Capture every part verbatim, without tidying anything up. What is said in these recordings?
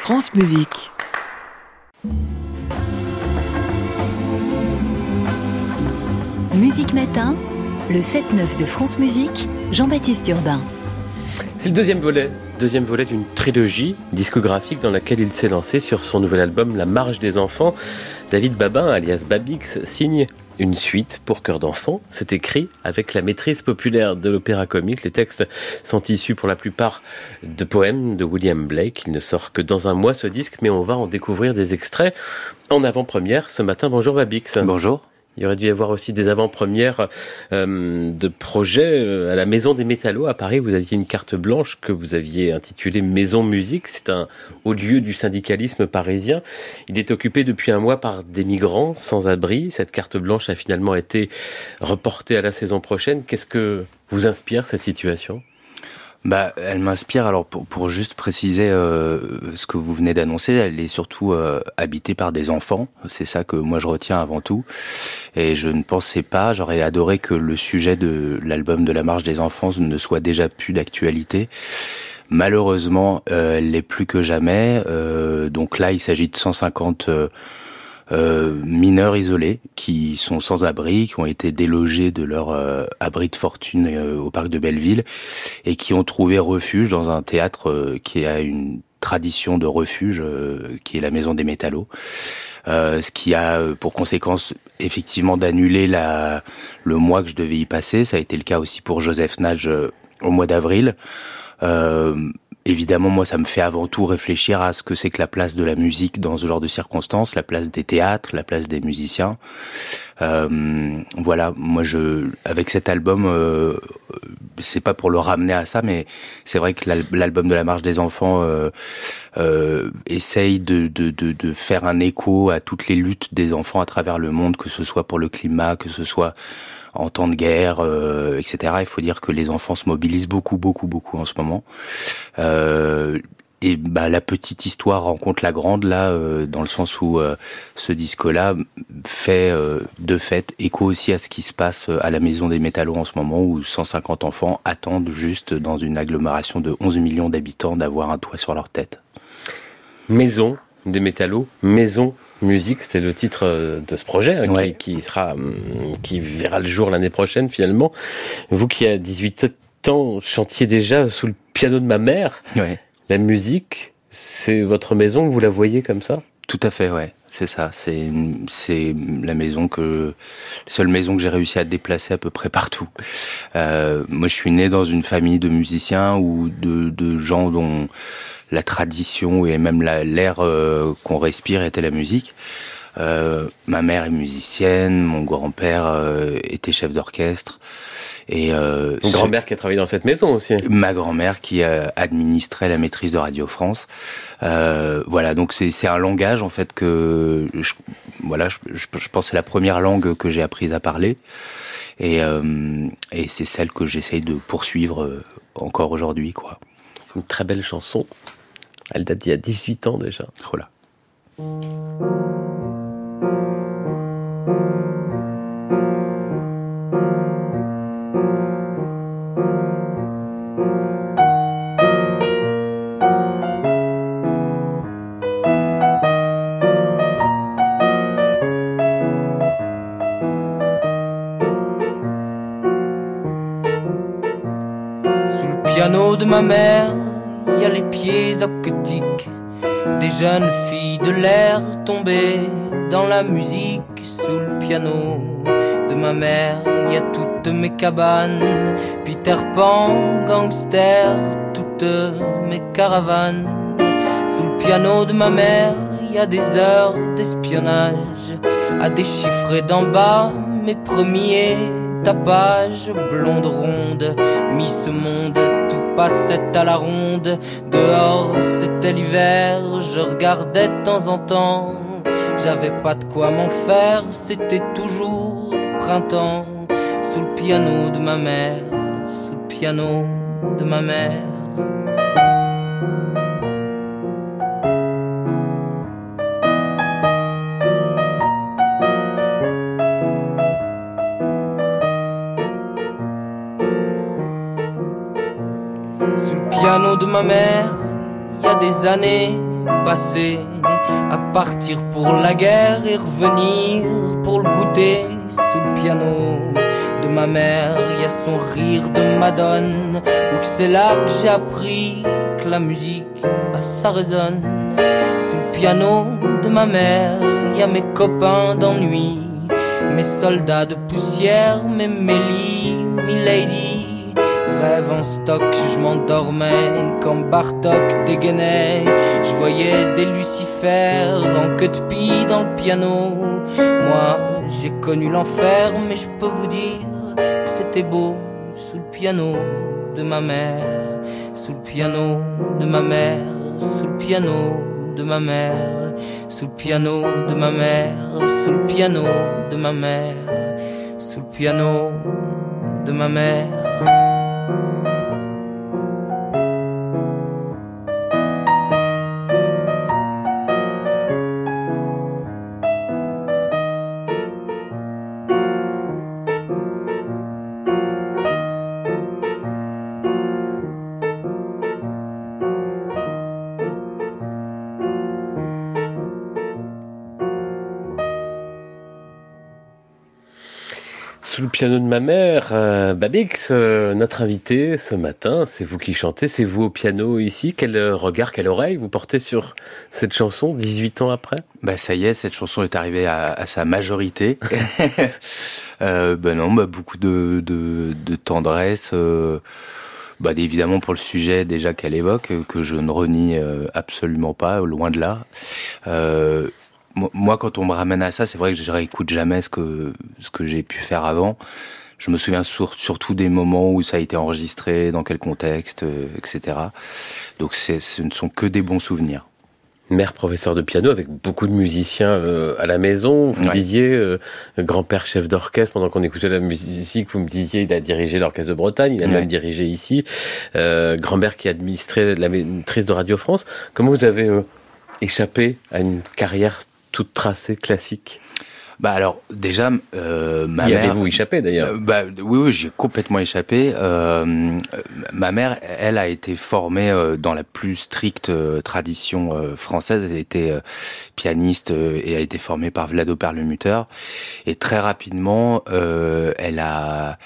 France Musique. Musique Matin, le sept neuf de France Musique, Jean-Baptiste Urbain. C'est le deuxième volet, deuxième volet d'une trilogie discographique dans laquelle il s'est lancé sur son nouvel album La Marche des enfants. David Babin, alias Babix, signe une suite pour chœur d'enfant. C'est écrit avec la maîtrise populaire de l'opéra comique. Les textes sont issus pour la plupart de poèmes de William Blake. Il ne sort que dans un mois ce disque, mais on va en découvrir des extraits en avant-première ce matin. Bonjour Babix. Bonjour. Il y aurait dû y avoir aussi des avant-premières euh, de projets euh, à la Maison des Métallos à Paris. Vous aviez une carte blanche que vous aviez intitulée Maison Musique. C'est un haut lieu du syndicalisme parisien. Il est occupé depuis un mois par des migrants sans abri. Cette carte blanche a finalement été reportée à la saison prochaine. Qu'est-ce que vous inspire cette situation ? Bah, elle m'inspire, alors pour, pour juste préciser euh, ce que vous venez d'annoncer, elle est surtout euh, habitée par des enfants, c'est ça que moi je retiens avant tout, et je ne pensais pas, j'aurais adoré que le sujet de l'album de la Marche des enfants ne soit déjà plus d'actualité. Malheureusement, euh, elle l'est plus que jamais, euh, donc là il s'agit de cent cinquante euh, Euh, mineurs isolés qui sont sans abri, qui ont été délogés de leur euh, abri de fortune euh, au parc de Belleville et qui ont trouvé refuge dans un théâtre euh, qui a une tradition de refuge euh, qui est la Maison des Métallos. Euh, ce qui a pour conséquence effectivement d'annuler la, le mois que je devais y passer. Ça a été le cas aussi pour Joseph Nage euh, au mois d'avril. Euh, Évidemment, moi, ça me fait avant tout réfléchir à ce que c'est que la place de la musique dans ce genre de circonstances, la place des théâtres, la place des musiciens. Euh, voilà, moi, je, avec cet album, euh, c'est pas pour le ramener à ça, mais c'est vrai que l'album de la Marche des enfants euh, euh, essaye de, de, de, de faire un écho à toutes les luttes des enfants à travers le monde, que ce soit pour le climat, que ce soit en temps de guerre, euh, et cetera. Il faut dire que les enfants se mobilisent beaucoup, beaucoup, beaucoup en ce moment. Euh, et bah la petite histoire rencontre la grande là, euh, dans le sens où euh, ce disque-là fait euh, de fait écho aussi à ce qui se passe à la Maison des Métallos en ce moment, où cent cinquante enfants attendent juste dans une agglomération de onze millions d'habitants d'avoir un toit sur leur tête. Maison des Métallos, Maison Musique, c'était le titre de ce projet hein, ouais. qui, qui sera, qui verra le jour l'année prochaine finalement. Vous qui à dix-huit ans chantiez déjà sous le piano de ma mère, ouais. La musique, c'est votre maison, vous la voyez comme ça ? Tout à fait, ouais. C'est ça, c'est, c'est la maison que, la seule maison que j'ai réussi à déplacer à peu près partout. Euh, moi, je suis né dans une famille de musiciens ou de, de gens dont la tradition et même la, l'air euh, qu'on respire était la musique. Euh, ma mère est musicienne, mon grand-père euh, était chef d'orchestre. Et euh, Une grand-mère qui a travaillé dans cette maison aussi. Ma grand-mère qui euh, administrait la maîtrise de Radio France. Euh, voilà, donc c'est c'est un langage en fait que je, voilà, je, je, je pense que c'est la première langue que j'ai apprise à parler et euh, et c'est celle que j'essaye de poursuivre euh, encore aujourd'hui quoi. C'est une très belle chanson. Elle date d'il y a dix-huit ans déjà. Voilà. Piano de ma mère, il y a les pieds aquatiques des jeunes filles de l'air tombées dans la musique. Sous le piano de ma mère, il y a toutes mes cabanes, Peter Pan, gangster, toutes mes caravanes. Sous le piano de ma mère, il y a des heures d'espionnage à déchiffrer d'en bas mes premiers tapages. Blonde ronde, Miss Monde, passait à la ronde. Dehors c'était l'hiver, je regardais de temps en temps. J'avais pas de quoi m'en faire, c'était toujours le printemps. Sous le piano de ma mère, sous le piano de ma mère. Sous le piano de ma mère, y y a des années passées à partir pour la guerre et revenir pour le goûter sous le piano de ma mère. Il y a son rire de Madone, ou que c'est là que j'ai appris que la musique, bah, ça résonne. Sous le piano de ma mère, il y a mes copains d'ennui, mes soldats de poussière, mes Mélie, Milady. Rêve en stock, je m'endormais quand Bartok dégainait. Je voyais des lucifères en queue de pie dans le piano. Moi, j'ai connu l'enfer, mais je peux vous dire que c'était beau sous le piano de ma mère. Sous le piano de ma mère, sous le piano de ma mère, sous le piano de ma mère, sous le piano de ma mère, sous le piano de ma mère. Sous le piano de ma mère, euh, Babix, euh, notre invité ce matin, c'est vous qui chantez, c'est vous au piano ici. Quel regard, quelle oreille vous portez sur cette chanson dix-huit ans après ? Bah ça y est, cette chanson est arrivée à, à sa majorité. euh, bah non, bah beaucoup de, de, de tendresse. Euh, bah évidemment pour le sujet déjà qu'elle évoque, que je ne renie euh, absolument pas, loin de là. Euh, Moi, quand on me ramène à ça, c'est vrai que je réécoute jamais ce que ce que j'ai pu faire avant. Je me souviens sur, surtout des moments où ça a été enregistré, dans quel contexte, euh, et cetera. Donc, c'est, ce ne sont que des bons souvenirs. Mère professeur de piano avec beaucoup de musiciens euh, à la maison. Vous ouais. disiez euh, grand-père chef d'orchestre pendant qu'on écoutait la musique. Vous me disiez il a dirigé l'orchestre de Bretagne, il a ouais. même dirigé ici. Euh, grand-père qui administrait la maîtrise de Radio France. Comment vous avez euh, échappé à une carrière toute tracée classique? Bah alors déjà, euh, ma y mère. Y avez-vous échappé d'ailleurs? euh, Bah oui, oui, j'ai complètement échappé. Euh, ma mère, elle a été formée euh, dans la plus stricte euh, tradition euh, française. Elle était euh, pianiste euh, et a été formée par Vlado Perlemuter. Et très rapidement, euh, elle a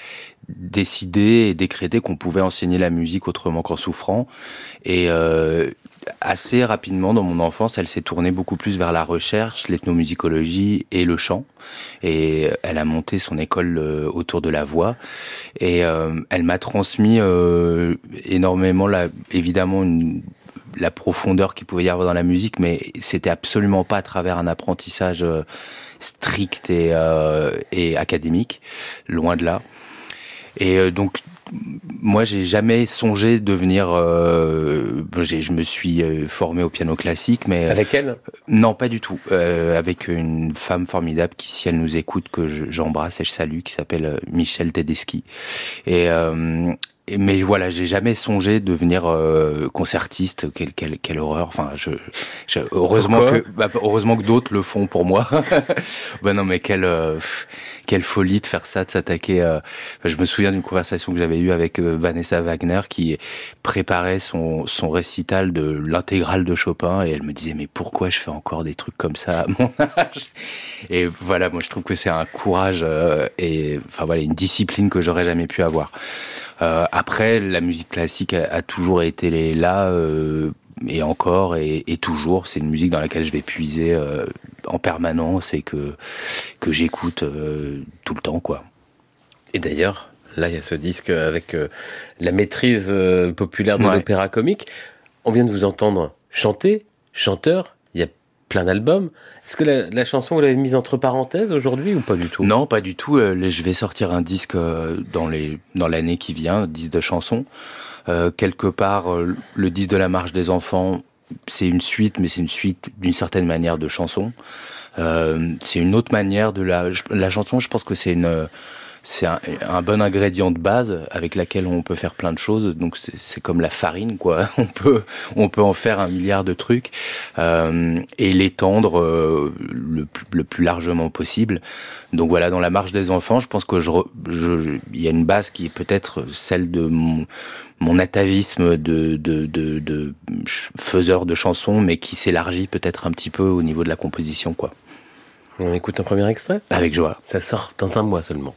décidé et décrété qu'on pouvait enseigner la musique autrement qu'en souffrant. Et euh, assez rapidement, dans mon enfance, elle s'est tournée beaucoup plus vers la recherche, l'ethnomusicologie et le chant. Et elle a monté son école euh, autour de la voix. Et euh, elle m'a transmis euh, énormément, la, évidemment, une, la profondeur qu'il pouvait y avoir dans la musique, mais c'était absolument pas à travers un apprentissage euh, strict et, euh, et académique, loin de là. Et euh, donc, moi, j'ai jamais songé devenir. Euh, j'ai, je me suis formé au piano classique, mais avec elle euh, Non, pas du tout. Euh, avec une femme formidable qui, si elle nous écoute, que je, j'embrasse et je salue, qui s'appelle Michel Tedeschi. Et euh, mais voilà, j'ai jamais songé devenir euh, concertiste. Quelle, quelle, quelle horreur. Enfin, je, je heureusement Pourquoi que, bah, heureusement que d'autres le font pour moi. Ben non, mais quelle, euh, quelle folie de faire ça, de s'attaquer. Euh... Enfin, je me souviens d'une conversation que j'avais eue avec euh, Vanessa Wagner qui préparait son, son récital de l'intégrale de Chopin et elle me disait mais pourquoi je fais encore des trucs comme ça à mon âge? Et voilà, moi je trouve que c'est un courage euh, et enfin voilà une discipline que j'aurais jamais pu avoir. Euh, après, la musique classique a, a toujours été là, euh, et encore, et, et toujours. C'est une musique dans laquelle je vais puiser euh, en permanence et que, que j'écoute euh, tout le temps, quoi. Et d'ailleurs, là, il y a ce disque avec euh, la maîtrise euh, populaire de ouais. l'opéra comique. On vient de vous entendre chanter, chanteur, il y a plein d'albums. Est-ce que la, la chanson, vous l'avez mise entre parenthèses aujourd'hui ou pas du tout? Non, pas du tout. Euh, je vais sortir un disque euh, dans, les, dans l'année qui vient, un disque de chansons. Euh, quelque part, euh, le disque de la Marche des enfants, c'est une suite, mais c'est une suite d'une certaine manière de chansons. Euh, c'est une autre manière de la... La chanson, je pense que c'est une... C'est un, un bon ingrédient de base avec laquelle on peut faire plein de choses. Donc c'est, c'est comme la farine, quoi. On peut, on peut en faire un milliard de trucs. euh, et l'étendre euh, le, le plus largement possible. Donc voilà, dans la marche des enfants, je pense que je, je, je, il y a une base qui est peut-être celle de mon, mon atavisme de, de, de, de faiseur de chansons, mais qui s'élargit peut-être un petit peu au niveau de la composition, quoi. On écoute un premier extrait ? Avec joie. Ça sort dans un mois seulement.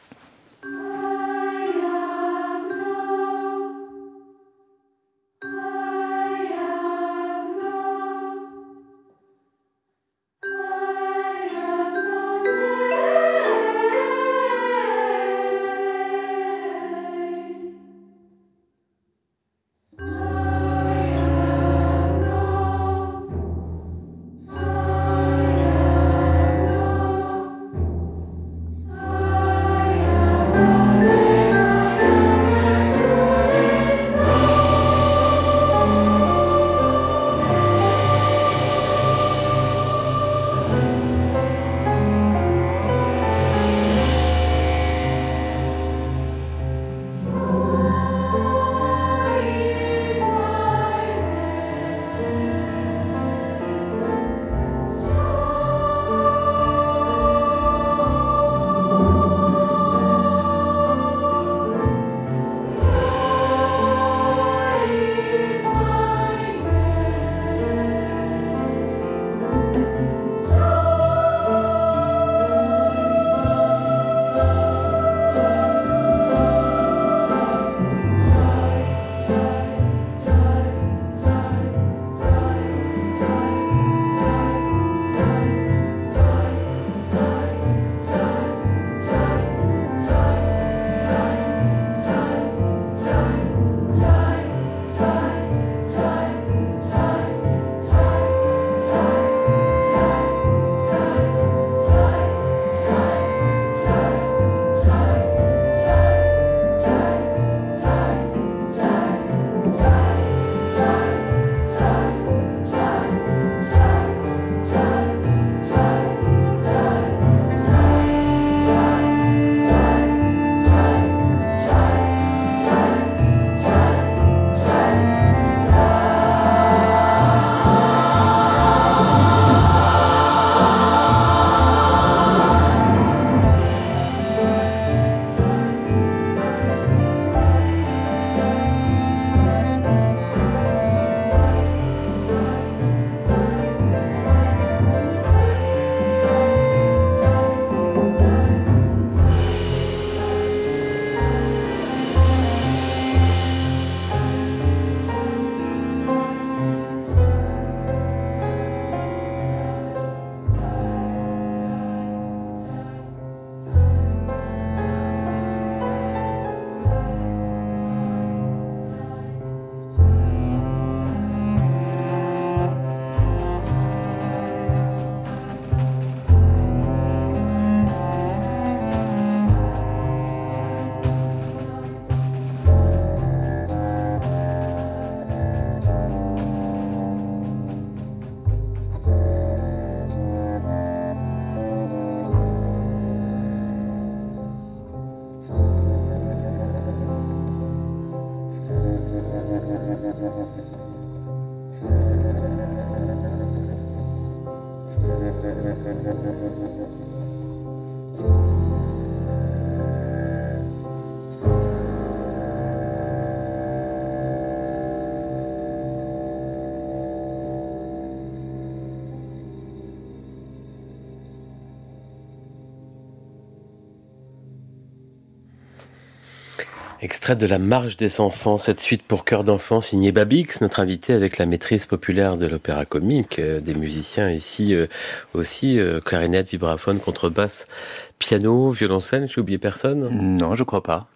Extrait de La Marche des enfants, cette suite pour chœur d'enfants signée Babix, notre invité avec la maîtrise populaire de l'opéra comique, euh, des musiciens ici euh, aussi, euh, clarinette, vibraphone, contrebasse, piano, violoncelle, j'ai oublié personne ? Non, je crois pas.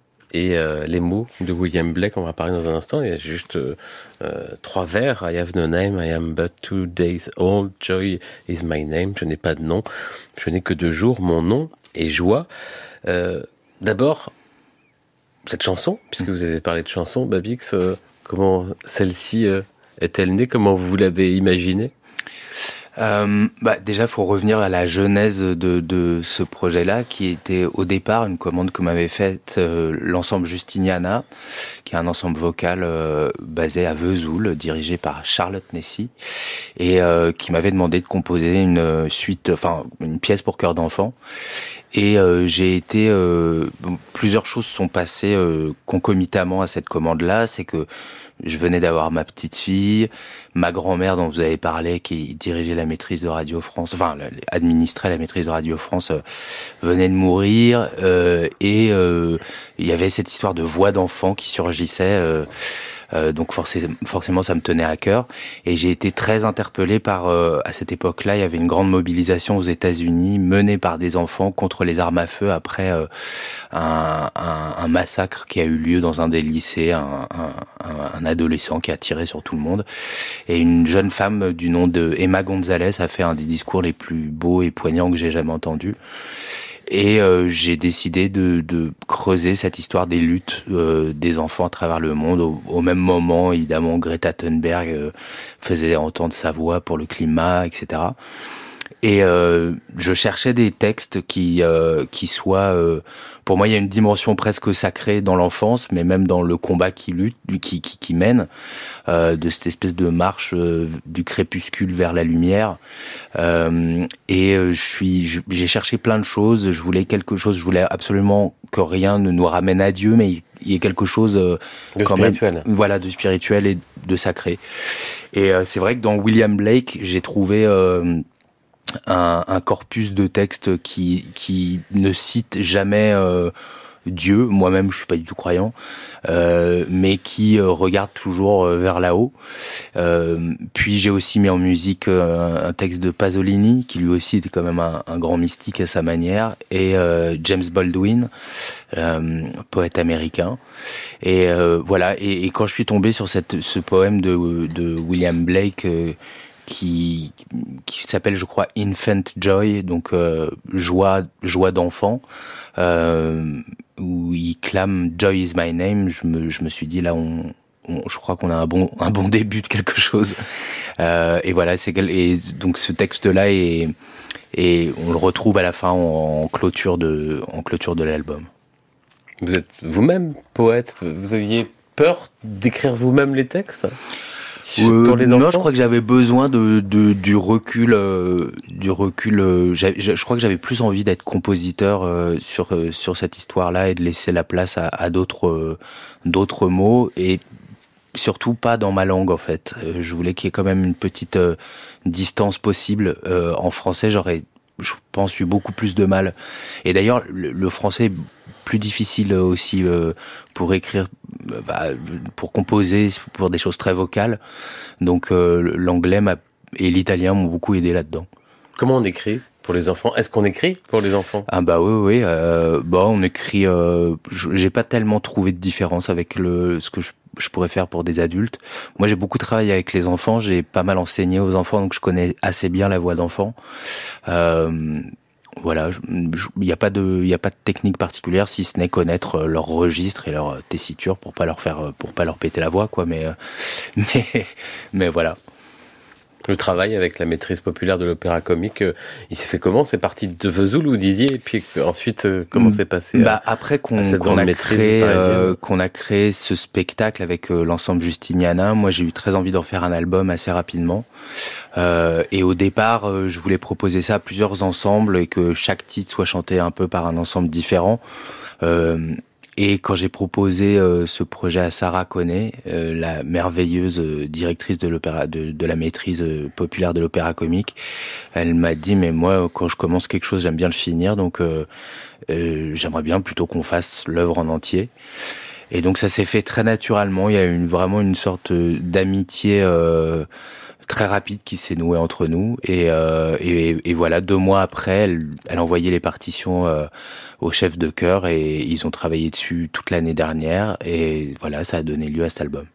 Et euh, les mots de William Blake, on va parler dans un instant, il y a juste euh, euh, trois vers, I have no name, I am but two days old, joy is my name, je n'ai pas de nom, je n'ai que deux jours, mon nom est joie. Euh, d'abord, cette chanson, puisque vous avez parlé de chanson, Babix, euh, comment celle-ci euh, est-elle née? Comment vous l'avez imaginée? Euh, bah déjà, faut revenir à la genèse de, de ce projet-là, qui était au départ une commande que m'avait faite euh, l'ensemble Justiniana, qui est un ensemble vocal euh, basé à Vesoul, dirigé par Charlotte Nessy, et euh, qui m'avait demandé de composer une suite, enfin une pièce pour chœur d'enfant. Et euh, j'ai été, euh, plusieurs choses sont passées euh, concomitamment à cette commande-là. C'est que je venais d'avoir ma petite fille, ma grand-mère dont vous avez parlé, qui dirigeait la maîtrise de Radio France, enfin administrait la maîtrise de Radio France, euh, venait de mourir, euh, et euh, il y avait cette histoire de voix d'enfant qui surgissait. Euh, Euh, donc forcément, forcément, ça me tenait à cœur, et j'ai été très interpellé par. Euh, à cette époque-là, il y avait une grande mobilisation aux États-Unis menée par des enfants contre les armes à feu après euh, un, un, un massacre qui a eu lieu dans un des lycées, un, un, un adolescent qui a tiré sur tout le monde, et une jeune femme du nom de Emma Gonzalez a fait un des discours les plus beaux et poignants que j'ai jamais entendus. Et euh, j'ai décidé de, de creuser cette histoire des luttes euh, des enfants à travers le monde. Au, au même moment, évidemment, Greta Thunberg euh, faisait entendre sa voix pour le climat, et cetera. Et euh, je cherchais des textes qui euh, qui soient, euh, pour moi, il y a une dimension presque sacrée dans l'enfance, mais même dans le combat qui lutte, qui qui, qui mène, euh, de cette espèce de marche euh, du crépuscule vers la lumière. Euh, et euh, je suis, je, j'ai cherché plein de choses. Je voulais quelque chose. Je voulais absolument que rien ne nous ramène à Dieu, mais il y ait quelque chose euh, de quand spirituel. Même, voilà, de spirituel et de sacré. Et euh, c'est vrai que dans William Blake, j'ai trouvé euh, Un, un corpus de textes qui qui ne cite jamais euh, Dieu. Moi-même, je suis pas du tout croyant, euh, mais qui euh, regarde toujours euh, vers là-haut. Euh, puis j'ai aussi mis en musique euh, un texte de Pasolini, qui lui aussi était quand même un, un grand mystique à sa manière, et euh, James Baldwin, euh, poète américain. Et euh, voilà. Et, et quand je suis tombé sur cette ce poème de de William Blake. Euh, qui qui s'appelle, je crois, Infant Joy, donc euh, joie joie d'enfant, euh, où il clame Joy is my name. Je me je me suis dit là on, on je crois qu'on a un bon un bon début de quelque chose. Euh, et voilà, c'est et donc ce texte là est et on le retrouve à la fin en, en clôture de en clôture de l'album. Vous êtes vous-même poète. Vous aviez peur d'écrire vous-même les textes ? Euh, pour les enfants. Non, je crois que j'avais besoin de, de du recul, euh, du recul. Euh, je crois que j'avais plus envie d'être compositeur euh, sur euh, sur cette histoire-là et de laisser la place à, à d'autres euh, d'autres mots, et surtout pas dans ma langue en fait. Euh, je voulais qu'il y ait quand même une petite euh, distance possible. Euh, en français, j'aurais, je pense, eu beaucoup plus de mal. Et d'ailleurs, le, le français est plus difficile aussi euh, pour écrire, bah, pour composer, pour des choses très vocales. Donc euh, l'anglais m'a, et l'italien m'ont beaucoup aidé là-dedans. Comment on écrit pour les enfants ? Est-ce qu'on écrit pour les enfants ? Ah bah oui, oui. Euh, bah on écrit. Euh, j'ai pas tellement trouvé de différence avec le ce que je, je pourrais faire pour des adultes. Moi, j'ai beaucoup travaillé avec les enfants. J'ai pas mal enseigné aux enfants, donc je connais assez bien la voix d'enfant. Euh, Voilà, il n'y a pas de, il y a pas de technique particulière, si ce n'est connaître leur registre et leur tessiture pour pas leur faire, pour pas leur péter la voix, quoi. Mais, mais, mais voilà. Le travail avec la maîtrise populaire de l'opéra comique, euh, il s'est fait comment ? C'est parti de Vesoul, vous disiez, et puis ensuite, euh, comment c'est passé ? Bah après qu'on, qu'on a créé, euh, qu'on a créé ce spectacle avec euh, l'ensemble Justiniana, moi j'ai eu très envie d'en faire un album assez rapidement. Euh, et au départ, euh, je voulais proposer ça à plusieurs ensembles et que chaque titre soit chanté un peu par un ensemble différent. Euh, Et quand j'ai proposé euh, ce projet à Sarah Connet, euh, la merveilleuse euh, directrice de l'opéra, de, de la maîtrise euh, populaire de l'opéra comique, elle m'a dit mais moi quand je commence quelque chose j'aime bien le finir, donc euh, euh, j'aimerais bien plutôt qu'on fasse l'œuvre en entier. Et donc ça s'est fait très naturellement. Il y a eu une, vraiment une sorte d'amitié euh, très rapide qui s'est nouée entre nous. Et, euh, et, et voilà, deux mois après, elle, elle envoyait les partitions euh, au chef de chœur et ils ont travaillé dessus toute l'année dernière. Et voilà, ça a donné lieu à cet album.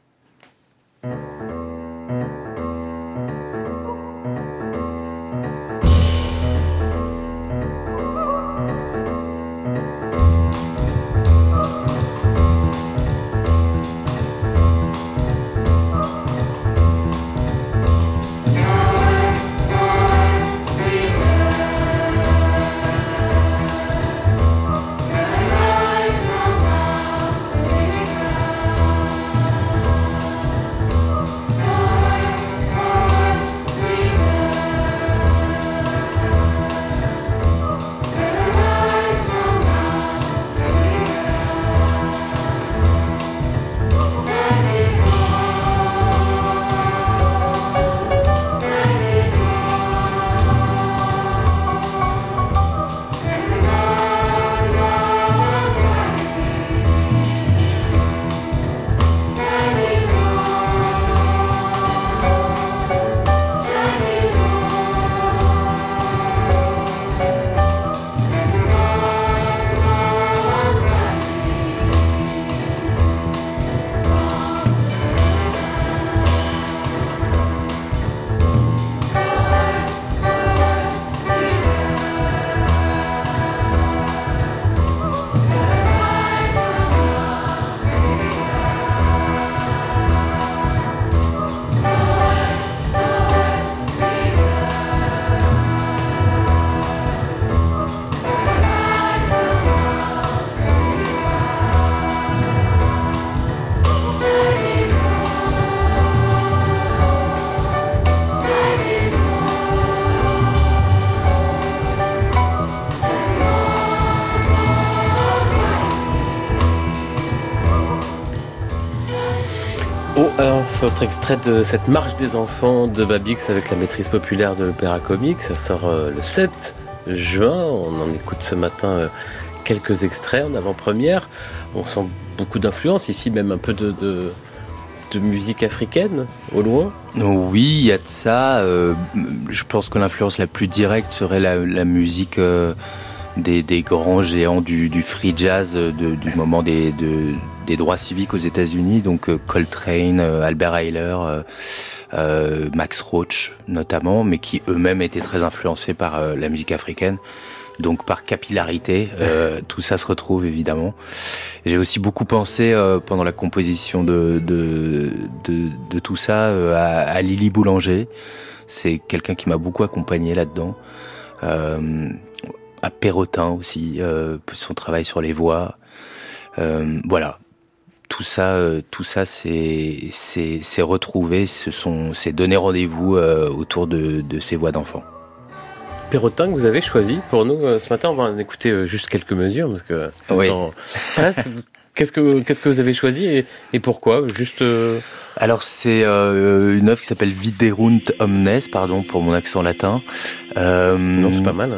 autre extrait de cette marche des enfants de Babix avec la maîtrise populaire de l'Opéra Comique. Ça sort euh, le sept juin. On en écoute ce matin euh, quelques extraits en avant-première. On sent beaucoup d'influence ici, même un peu de, de, de musique africaine au loin. Oui, il y a de ça. Euh, je pense que l'influence la plus directe serait la, la musique euh, des, des grands géants du, du free jazz de, du moment des, de, des droits civiques aux États-Unis. Donc euh, Coltrane, euh, Albert Ayler, euh, euh, Max Roach notamment, mais qui eux-mêmes étaient très influencés par euh, la musique africaine. Donc par capillarité, euh, tout ça se retrouve évidemment. J'ai aussi beaucoup pensé euh, pendant la composition de de de, de tout ça euh, à, à Lily Boulanger. C'est quelqu'un qui m'a beaucoup accompagné là-dedans. Euh, à Perrotin aussi, euh, son travail sur les voix. Euh, voilà, tout ça, euh, tout ça, c'est c'est c'est retrouvé, ce sont c'est donné rendez-vous euh, autour de de ces voix d'enfants. Perrotin que vous avez choisi pour nous euh, ce matin. On va en écouter euh, juste quelques mesures parce que oui. temps passe. Qu'est-ce que qu'est-ce que vous avez choisi et, et pourquoi? Juste. Euh... Alors c'est euh, une œuvre qui s'appelle Viderunt Omnes, pardon pour mon accent latin. Euh... Non, c'est pas mal.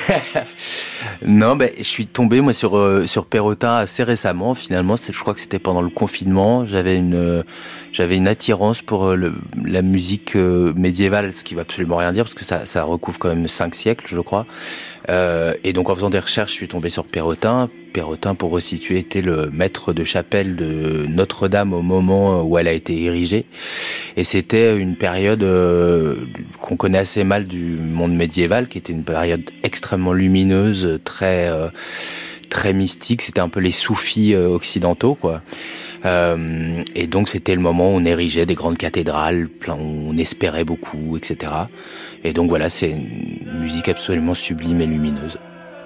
non, ben je suis tombé moi sur euh, sur Perrotin assez récemment. Finalement, c'est, je crois que c'était pendant le confinement. J'avais une euh, j'avais une attirance pour euh, le, la musique euh, médiévale, ce qui va absolument rien dire parce que ça ça recouvre quand même cinq siècles, je crois. Euh, et donc en faisant des recherches, je suis tombé sur Perrotin. Perrotin, pour resituer, était le maître de chapelle de Notre-Dame au moment où elle a été érigée. Et c'était une période euh, qu'on connaît assez mal du monde médiéval, qui était une période extrêmement lumineuse, très euh, très mystique. C'était un peu les soufis euh, occidentaux, quoi. Euh, et donc c'était le moment où on érigeait des grandes cathédrales, plein, on espérait beaucoup, et cetera. Et donc voilà, c'est une musique absolument sublime et lumineuse.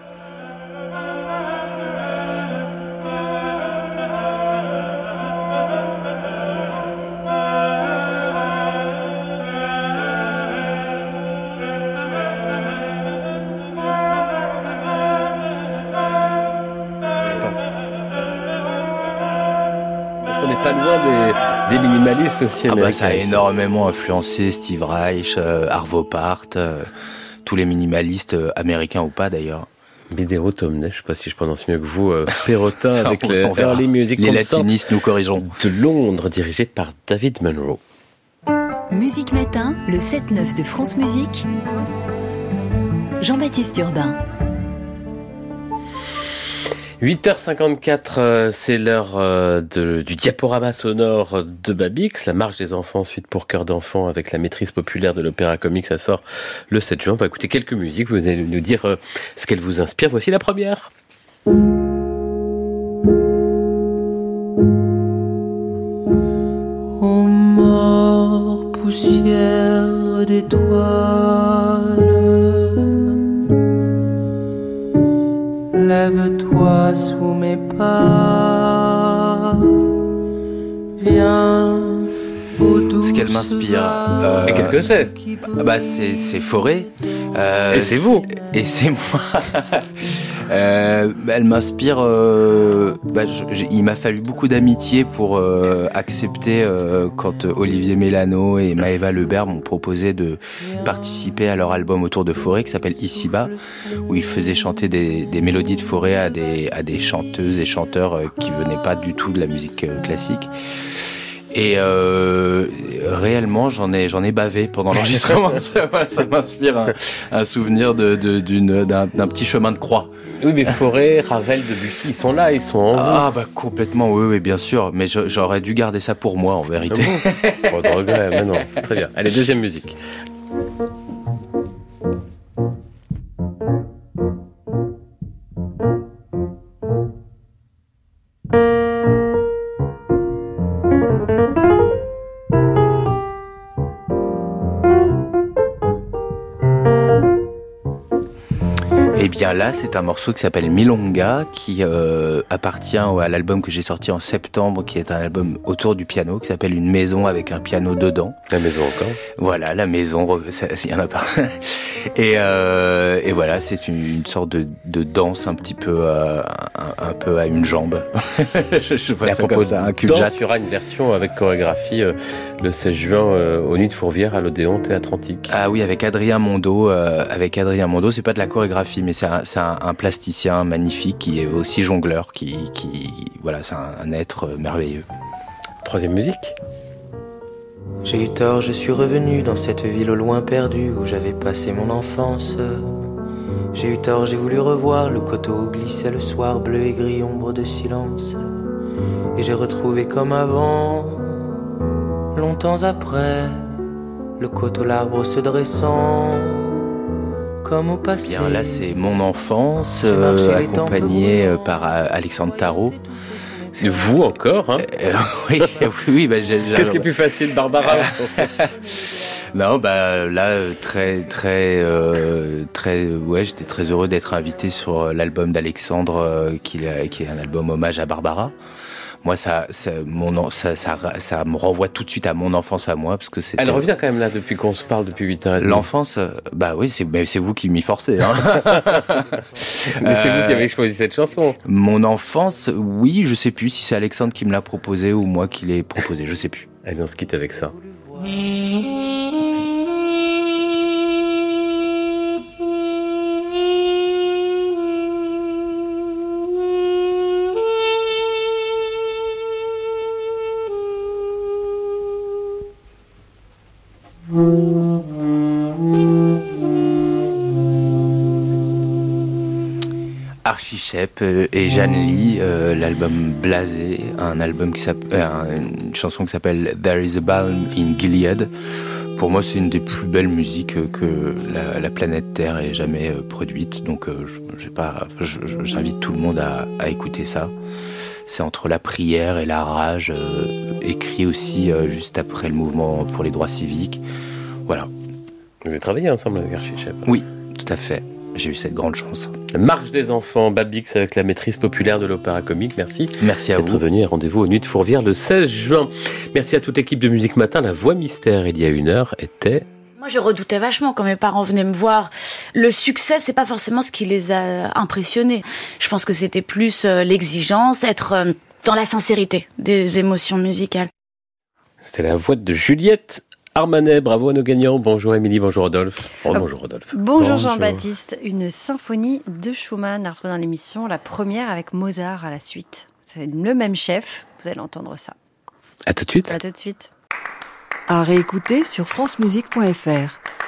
Pas loin des, des minimalistes aussi américains. Ah bah ça a énormément influencé Steve Reich, euh, Arvo Pärt, euh, tous les minimalistes euh, américains ou pas d'ailleurs. Viderunt Omnes, je sais pas si je prononce mieux que vous, euh, Perrotin avec les Early Music Les latinistes nous corrigeront. De Londres, dirigé par David Munro. Musique Matin, le sept neuf de France Musique. Jean-Baptiste Urbain. huit heures cinquante-quatre, c'est l'heure de, du diaporama sonore de Babix, la marche des enfants, suite pour chœur d'enfants avec la maîtrise populaire de l'Opéra Comique. Ça sort le sept juin. On va écouter quelques musiques. Vous allez nous dire ce qu'elles vous inspirent. Voici la première. Ô mort, poussière d'étoiles, lève-toi sous mes pas, viens au doux. Ce qu'elle m'inspire. Euh, Et qu'est-ce que c'est? Ah bah c'est c'est Fauré. Euh, et c'est vous. Et c'est moi. euh, elle m'inspire. Euh, bah, je, je, il m'a fallu beaucoup d'amitié pour euh, accepter euh, quand Olivier Mélano et Maëva Lebert m'ont proposé de participer à leur album autour de Fauré qui s'appelle Ici-bas, où ils faisaient chanter des, des mélodies de Fauré à des à des chanteuses et chanteurs euh, qui venaient pas du tout de la musique euh, classique. Et euh, réellement, j'en ai j'en ai bavé pendant l'enregistrement. ça, ça m'inspire un, un souvenir de, de d'une d'un, d'un petit chemin de croix. Oui, mais Fauré, Ravel, Debussy, ils sont là, ils sont en vous. Ah bah complètement, oui, oui, bien sûr. Mais je, j'aurais dû garder ça pour moi, en vérité. Pas de regret, mais non, c'est très bien. Allez, deuxième musique. Et bien là, c'est un morceau qui s'appelle Milonga, qui euh, appartient à l'album que j'ai sorti en septembre, qui est un album autour du piano, qui s'appelle Une maison avec un piano dedans. La maison encore. Voilà, la maison, il y en a pas. Et, euh, et voilà, c'est une, une sorte de, de danse un petit peu, euh, un, un peu à une jambe. je, je vois et à ça propos comme ça, un cul de danse, jatte. il y aura une version avec chorégraphie euh, le seize juin euh, aux Nuits de Fourvière à l'Odéon Théâtre Antique. Ah oui, avec Adrien Mondo. Euh, avec Adrien Mondo, c'est pas de la chorégraphie, mais c'est un, c'est un, un plasticien magnifique qui est aussi jongleur, qui, qui voilà, c'est un, un être merveilleux. Troisième musique. J'ai eu tort, je suis revenu dans cette ville au loin perdue où j'avais passé mon enfance. J'ai eu tort, j'ai voulu revoir le coteau où glissait le soir bleu et gris, ombre de silence. Et j'ai retrouvé comme avant, longtemps après, le coteau, l'arbre se dressant, comme au passé. Bien, là, c'est Mon enfance, euh, accompagné euh, par euh, Alexandre Tarot. Vous encore, hein euh, Oui, oui. Bah, j'ai, j'ai... Qu'est-ce qui est plus facile, Barbara? Non, bah là, très, très, euh, très, ouais, j'étais très heureux d'être invité sur l'album d'Alexandre, euh, qui, qui est un album hommage à Barbara. Moi, ça, ça, mon, ça, ça, ça me renvoie tout de suite à mon enfance à moi, parce que c'est. Elle revient quand même là depuis qu'on se parle depuis huit heures trente. L'enfance, bah oui, c'est, mais c'est vous qui m'y forcez. Hein. Mais c'est euh, vous qui avez choisi cette chanson. Mon enfance, oui, je sais plus si c'est Alexandre qui me l'a proposé ou moi qui l'ai proposé, je sais plus. Allez, on se quitte avec ça. Archichep et Jeanne Lee, euh, l'album Blasé, un album qui s'appelle, euh, une chanson qui s'appelle There is a Balm in Gilead. Pour moi, c'est une des plus belles musiques que la, la planète Terre ait jamais produite. Donc, euh, j'ai pas, je, je, j'invite tout le monde à, à écouter ça. C'est entre la prière et la rage, euh, écrit aussi euh, juste après le mouvement pour les droits civiques. Voilà. Vous avez travaillé ensemble avec Archichep? Oui, tout à fait. J'ai eu cette grande chance. Marche des enfants, Babix avec la maîtrise populaire de l'opéra comique. Merci. Merci à d'être vous. venu et rendez-vous aux Nuits de Fourvière le seize juin. Merci à toute l'équipe de Musique Matin. La voix mystère, il y a une heure, était... Moi, je redoutais vachement quand mes parents venaient me voir. Le succès, c'est pas forcément ce qui les a impressionnés. Je pense que c'était plus euh, l'exigence, être euh, dans la sincérité des émotions musicales. C'était la voix de Juliette Armanet. Bravo à nos gagnants. Bonjour Émilie, bonjour Rodolphe. Oh, bonjour Rodolphe. Bonjour, bonjour Jean-Baptiste. Une symphonie de Schumann à retrouver dans l'émission, la première avec Mozart à la suite. C'est le même chef, vous allez entendre ça. À tout de suite. À tout de suite. À réécouter sur francemusique point f r.